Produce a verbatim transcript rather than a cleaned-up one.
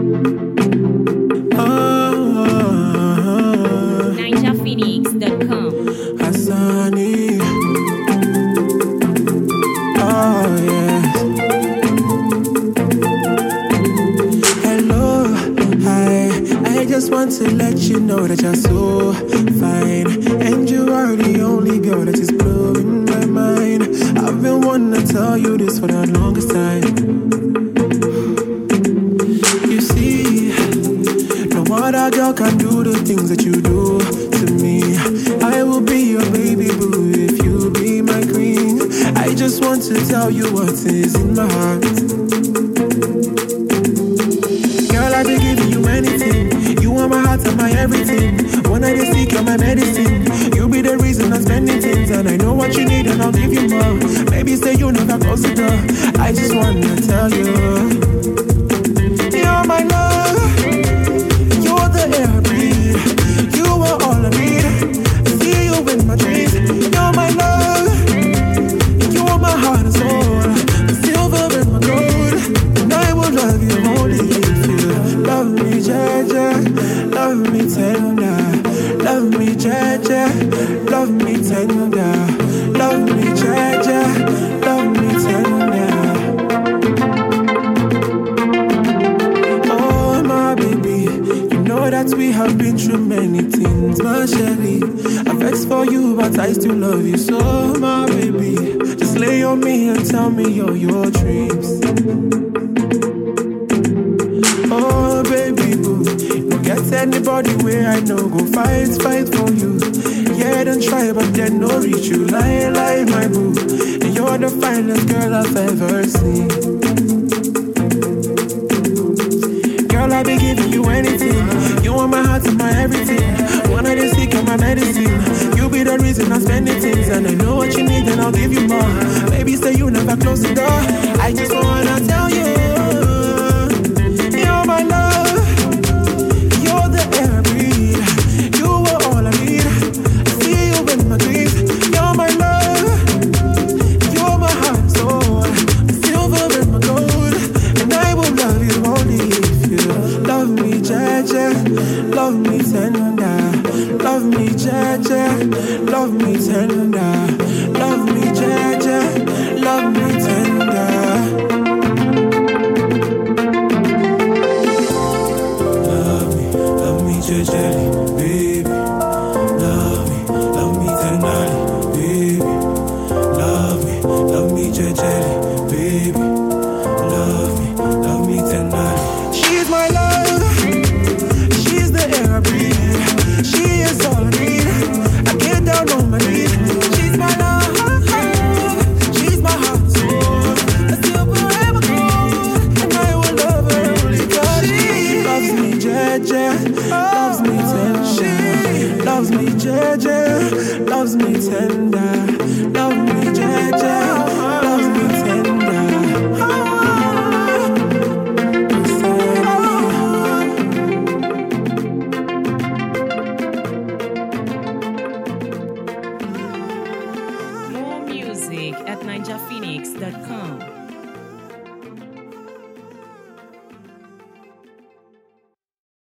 ninja phoenix dot com. Hassani. Oh, yes. Hello, hi. I just want to let you know that you're so fine. And you are the only girl that is blowing my mind. I've been wanting to tell you this for the longest time. You see, no other girl can do the things that you do to me. I will be your baby boo if you be my queen. I just want to tell you what is in my heart. Girl, I be giving you anything. You are my heart and my everything. When I just seek, you're my medicine. You be the reason I'm spending things. And I know what you need and I'll give you more. Maybe say you never close the door. I just wanna tell you, you're my love. You're the air I breathe. You are all I need. See you in my dreams. You're my love. You are my heart and soul. The silver and my gold. And I will love you only if you love me, Jaja. Love me tender. Love me, Jaja. Love me tender. Love me, Jaja. Love me tender. Oh, my baby. You know that we have been through many things, my Shelly. I vex for you, but I still love you so, my baby. Just lay on me and tell me all your dreams. Oh, baby boo, don't get anybody where I know go fight, fight for you. Yeah, don't try, but then no reach you. Lie, lie, my boo. And you're the finest girl I've ever seen. Girl, I be giving you anything. You want my heart and my everything. One of the sick of my medicine. You be the reason I'm spending things. And I know what you need and I'll give you more. Baby, say you never close the door. I just wanna tell you, you're my love. You're the air I breathe. You are all I need. I see you in my dreams. You're my love. You're my heart and soul. The silver and my gold. And I will love you only if you love me, Jaja. Love me tender. Love me, Jaja. Love me tender. Love me, Jaja. Love me tender. Jelly, baby, love me, love me tenderly, baby, love me, love me jelly, baby, love me, love me tenderly. She's my love, she's the air I breathe, she is all I need. I get down on my knees. She's my love, she's my heart and soul. I still forever gold, and I will love her only 'cause she loves me, Jaja. Loves me tender, loves me, Jaja, loves me tender, love me, Jaja, loves me tender. More music at ninja phoenix dot com.